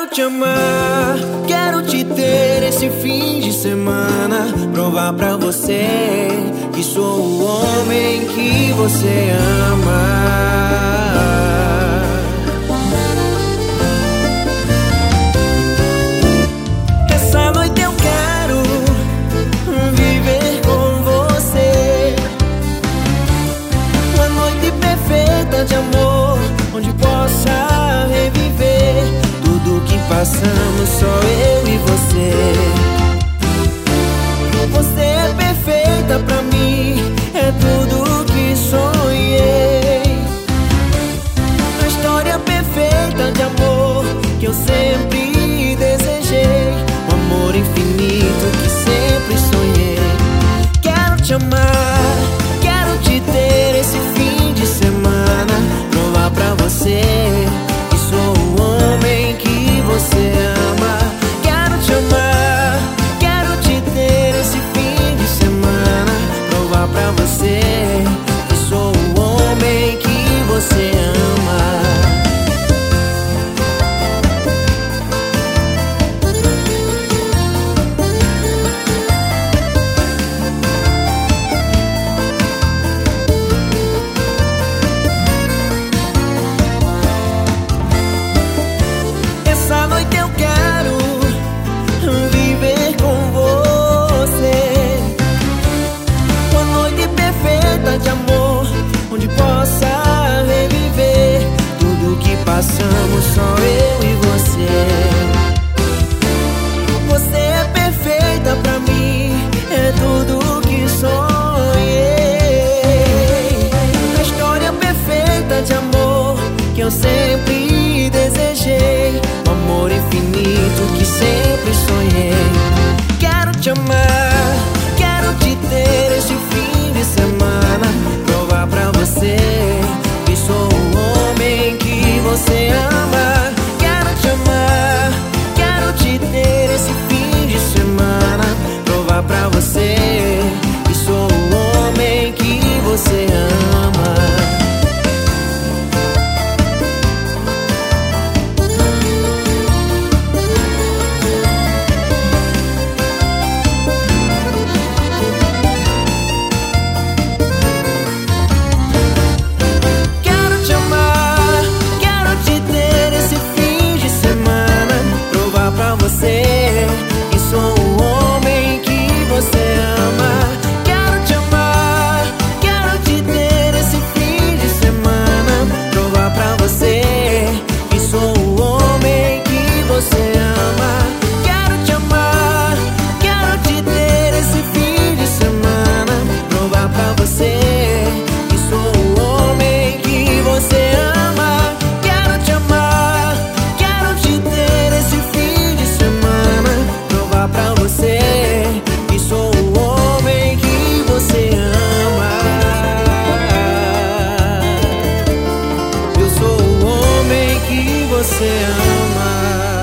te amar, quero te ter esse fim de semana. Provar pra você que sou o homem que você ama. Essa noite eu quero viver com você, uma noite perfeita de amor, onde possa reviver tudo que passamos, só eu e você. Você é perfeita pra mim, é tudo que sonhei. A história perfeita de amor que eu sempre desejei, o amor infinito que sempre sonhei. Quero te amar, quero te ter esse fim de semana. Provar pra você que sou o homem que você ama. Quero te amar, quero te ter esse fim de semana. Provar pra você que sou o homem que você ama. Essa noite eu quero viver com você, uma noite perfeita de amor, onde possa reviver tudo que passamos, só eu e você. Você é perfeita pra mim, é tudo que sonhei. A história perfeita de amor que eu sempre desejei, o amor infinito que sempre sonhei. Quero te amar, quero te ter esse fim de semana. Provar pra você que sou o homem que você ama. Quero te amar, quero te ter esse fim de semana. Provar pra você que sou o homem que você ama. Você, que sou o homem que você ama. Quero te amar, quero te ter esse fim de semana. Provar pra você que sou o homem que você ama. Quero te amar, quero te ter esse fim de semana. Provar pra você que sou o homem que você ama. Quero te amar, quero te ter esse fim de semana. Provar pra você que sou o homem que você ama. Eu sou o homem que você ama.